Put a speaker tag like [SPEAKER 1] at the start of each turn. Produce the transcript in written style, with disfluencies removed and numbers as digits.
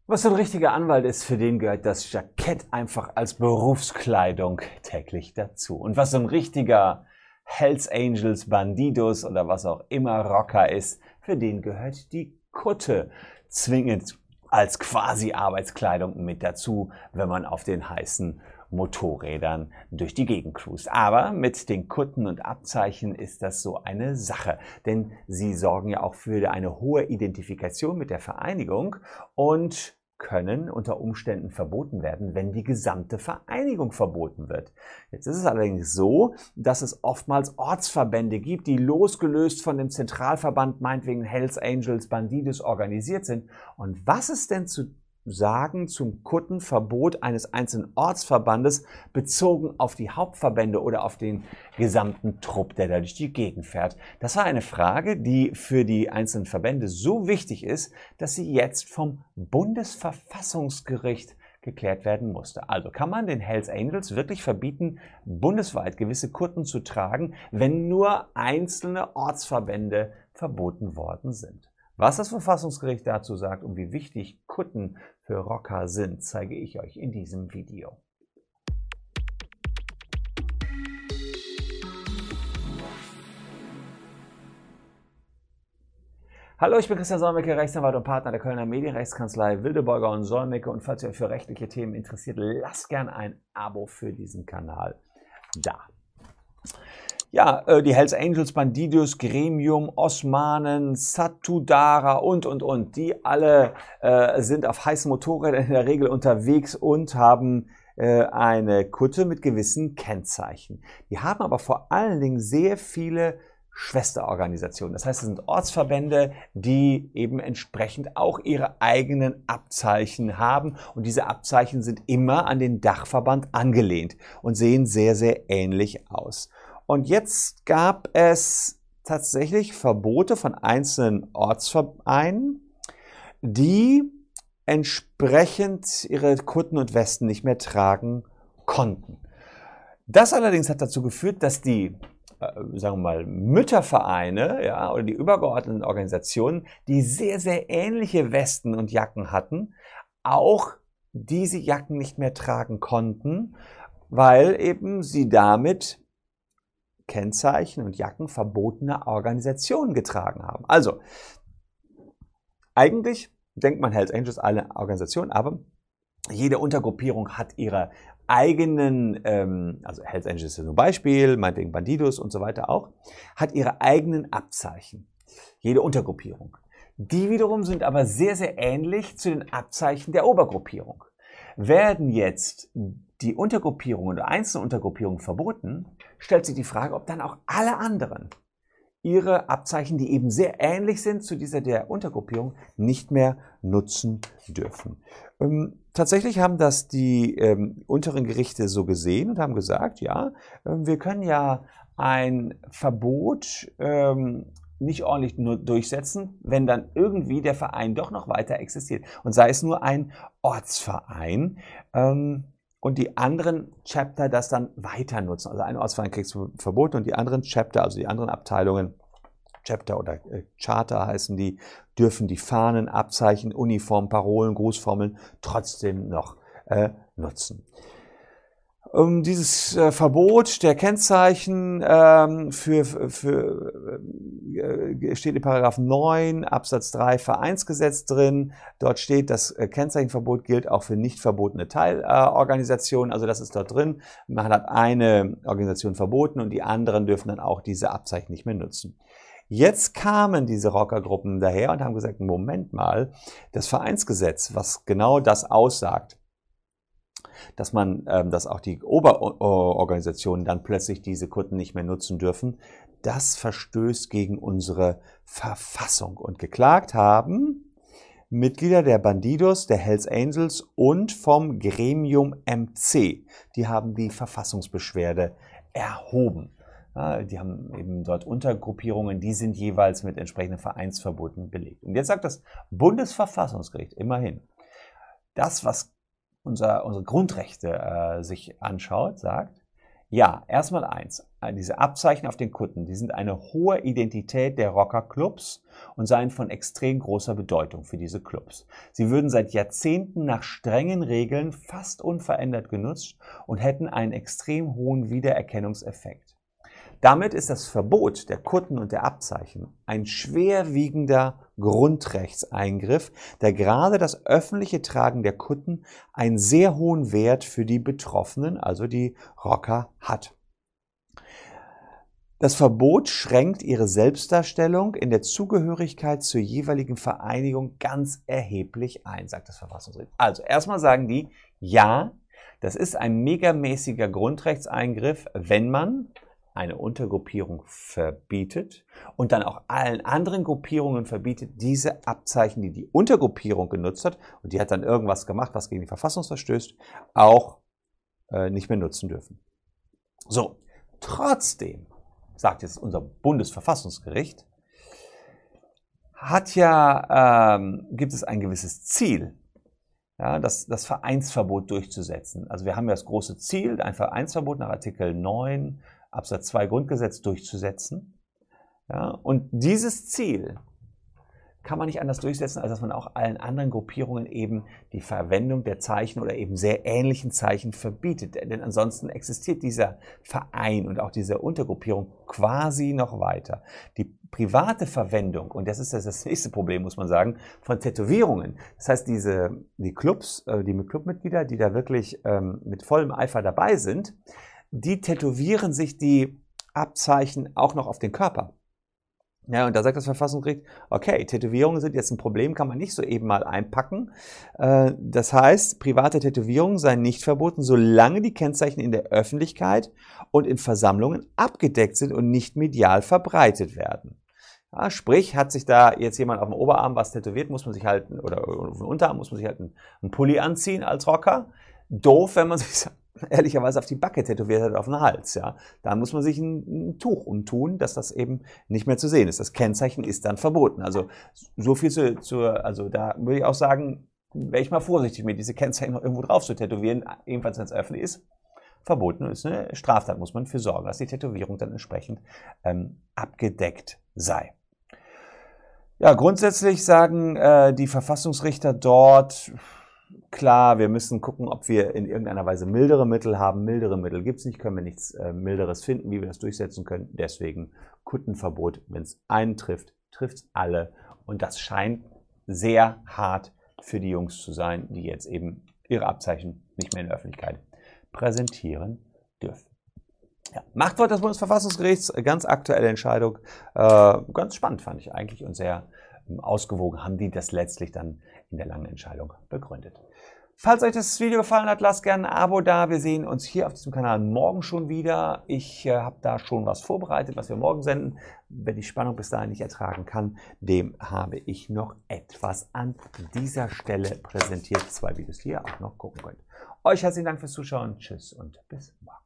[SPEAKER 1] Was so ein richtiger Anwalt ist, für den gehört das Jackett einfach als Berufskleidung täglich dazu. Und was so ein richtiger Hells Angels, Bandidos oder was auch immer Rocker ist, für den gehört die Kutte zwingend als quasi Arbeitskleidung mit dazu, wenn man auf den heißen Motorrädern durch die Gegend cruist. Aber mit den Kutten und Abzeichen ist das so eine Sache, denn sie sorgen ja auch für eine hohe Identifikation mit der Vereinigung und können unter Umständen verboten werden, wenn die gesamte Vereinigung verboten wird. Jetzt ist es allerdings so, dass es oftmals Ortsverbände gibt, die losgelöst von dem Zentralverband, meinetwegen Hells Angels, Bandidos, organisiert sind. Und was ist denn zu sagen zum Kuttenverbot eines einzelnen Ortsverbandes bezogen auf die Hauptverbände oder auf den gesamten Trupp, der da durch die Gegend fährt? Das war eine Frage, die für die einzelnen Verbände so wichtig ist, dass sie jetzt vom Bundesverfassungsgericht geklärt werden musste. Also kann man den Hells Angels wirklich verbieten, bundesweit gewisse Kutten zu tragen, wenn nur einzelne Ortsverbände verboten worden sind? Was das Verfassungsgericht dazu sagt und wie wichtig Kutten für Rocker sind, zeige ich euch in diesem Video. Hallo, ich bin Christian Solmecke, Rechtsanwalt und Partner der Kölner Medienrechtskanzlei Wildeborger und Solmecke. Und falls ihr euch für rechtliche Themen interessiert, lasst gerne ein Abo für diesen Kanal da. Ja, die Hells Angels, Bandidos, Gremium, Osmanen, Satudara und. Die alle sind auf heißen Motorrädern in der Regel unterwegs und haben eine Kutte mit gewissen Kennzeichen. Die haben aber vor allen Dingen sehr viele Schwesterorganisationen. Das heißt, es sind Ortsverbände, die eben entsprechend auch ihre eigenen Abzeichen haben. Und diese Abzeichen sind immer an den Dachverband angelehnt und sehen sehr, sehr ähnlich aus. Und jetzt gab es tatsächlich Verbote von einzelnen Ortsvereinen, die entsprechend ihre Kutten und Westen nicht mehr tragen konnten. Das allerdings hat dazu geführt, dass die, sagen wir mal, Müttervereine, ja, oder die übergeordneten Organisationen, die sehr, sehr ähnliche Westen und Jacken hatten, auch diese Jacken nicht mehr tragen konnten, weil eben sie damit Kennzeichen und Jacken verbotener Organisationen getragen haben. Also, eigentlich denkt man Hells Angels alle Organisationen, aber jede Untergruppierung hat ihre eigenen, also Hells Angels ist ja nur ein Beispiel, meinetwegen Bandidos und so weiter auch, hat ihre eigenen Abzeichen. Jede Untergruppierung. Die wiederum sind aber sehr, sehr ähnlich zu den Abzeichen der Obergruppierung. Werden jetzt die Untergruppierungen oder einzelne Untergruppierungen verboten, stellt sich die Frage, ob dann auch alle anderen ihre Abzeichen, die eben sehr ähnlich sind zu dieser der Untergruppierung, nicht mehr nutzen dürfen. Tatsächlich haben das die unteren Gerichte so gesehen und haben gesagt, ja, wir können ja ein Verbot nicht ordentlich nur durchsetzen, wenn dann irgendwie der Verein doch noch weiter existiert. Und sei es nur ein Ortsverein und die anderen Chapter das dann weiter nutzen. Also ein Ortsverein kriegt es verboten und die anderen Chapter, also die anderen Abteilungen, Chapter oder Charter heißen die, dürfen die Fahnen, Abzeichen, Uniformen, Parolen, Grußformeln trotzdem noch nutzen. Dieses Verbot der Kennzeichen steht in § 9 Absatz 3 Vereinsgesetz drin. Dort steht, das Kennzeichenverbot gilt auch für nicht verbotene Teilorganisationen. Also das ist dort drin. Man hat eine Organisation verboten und die anderen dürfen dann auch diese Abzeichen nicht mehr nutzen. Jetzt kamen diese Rockergruppen daher und haben gesagt, Moment mal, das Vereinsgesetz, was genau das aussagt, dass dass auch die Oberorganisationen dann plötzlich diese Kutten nicht mehr nutzen dürfen, das verstößt gegen unsere Verfassung. Und geklagt haben Mitglieder der Bandidos, der Hells Angels und vom Gremium MC. Die haben die Verfassungsbeschwerde erhoben. Ja, die haben eben dort Untergruppierungen, die sind jeweils mit entsprechenden Vereinsverboten belegt. Und jetzt sagt das Bundesverfassungsgericht immerhin, das, was unsere Grundrechte sich anschaut, sagt, ja, erstmal eins, diese Abzeichen auf den Kutten, die sind eine hohe Identität der Rockerclubs und seien von extrem großer Bedeutung für diese Clubs. Sie würden seit Jahrzehnten nach strengen Regeln fast unverändert genutzt und hätten einen extrem hohen Wiedererkennungseffekt. Damit ist das Verbot der Kutten und der Abzeichen ein schwerwiegender Grundrechtseingriff, der gerade das öffentliche Tragen der Kutten einen sehr hohen Wert für die Betroffenen, also die Rocker, hat. Das Verbot schränkt ihre Selbstdarstellung in der Zugehörigkeit zur jeweiligen Vereinigung ganz erheblich ein, sagt das Verfassungsgericht. Also erstmal sagen die, ja, das ist ein megamäßiger Grundrechtseingriff, wenn man eine Untergruppierung verbietet und dann auch allen anderen Gruppierungen verbietet, diese Abzeichen, die die Untergruppierung genutzt hat, und die hat dann irgendwas gemacht, was gegen die Verfassung verstößt, auch nicht mehr nutzen dürfen. So, trotzdem, sagt jetzt unser Bundesverfassungsgericht, gibt es ein gewisses Ziel, ja, das Vereinsverbot durchzusetzen. Also wir haben ja das große Ziel, ein Vereinsverbot nach Artikel 9 Absatz 2 Grundgesetz durchzusetzen. Ja, und dieses Ziel kann man nicht anders durchsetzen, als dass man auch allen anderen Gruppierungen eben die Verwendung der Zeichen oder eben sehr ähnlichen Zeichen verbietet. Denn ansonsten existiert dieser Verein und auch diese Untergruppierung quasi noch weiter. Die private Verwendung, und das ist das nächste Problem, muss man sagen, von Tätowierungen. Das heißt, die Clubs, die Clubmitglieder, die da wirklich mit vollem Eifer dabei sind, die tätowieren sich die Abzeichen auch noch auf den Körper. Ja, und da sagt das Verfassungsgericht, okay, Tätowierungen sind jetzt ein Problem, kann man nicht so eben mal einpacken. Das heißt, private Tätowierungen seien nicht verboten, solange die Kennzeichen in der Öffentlichkeit und in Versammlungen abgedeckt sind und nicht medial verbreitet werden. Ja, sprich, hat sich da jetzt jemand auf dem Oberarm was tätowiert, muss man sich halt, oder auf dem Unterarm muss man sich halt einen Pulli anziehen als Rocker. Doof, wenn man sich ehrlicherweise auf die Backe tätowiert hat, auf den Hals. Ja. Da muss man sich ein Tuch umtun, dass das eben nicht mehr zu sehen ist. Das Kennzeichen ist dann verboten. Also so viel also da würde ich auch sagen, wäre ich mal vorsichtig mit diese Kennzeichen noch irgendwo drauf zu tätowieren, ebenfalls wenn es öffentlich ist. Verboten ist eine Straftat, muss man für sorgen, dass die Tätowierung dann entsprechend abgedeckt sei. Ja, grundsätzlich sagen die Verfassungsrichter dort, klar, wir müssen gucken, ob wir in irgendeiner Weise mildere Mittel haben. Mildere Mittel gibt es nicht, können wir nichts Milderes finden, wie wir das durchsetzen können. Deswegen Kuttenverbot, wenn es einen trifft, trifft es alle. Und das scheint sehr hart für die Jungs zu sein, die jetzt eben ihre Abzeichen nicht mehr in der Öffentlichkeit präsentieren dürfen. Ja, Machtwort des Bundesverfassungsgerichts, ganz aktuelle Entscheidung. Ganz spannend fand ich eigentlich und sehr ausgewogen haben die das letztlich dann in der langen Entscheidung begründet. Falls euch das Video gefallen hat, lasst gerne ein Abo da. Wir sehen uns hier auf diesem Kanal morgen schon wieder. Ich habe da schon was vorbereitet, was wir morgen senden. Wer die Spannung bis dahin nicht ertragen kann, dem habe ich noch etwas an dieser Stelle präsentiert. 2 Videos, die ihr auch noch gucken könnt. Euch herzlichen Dank fürs Zuschauen. Tschüss und bis morgen.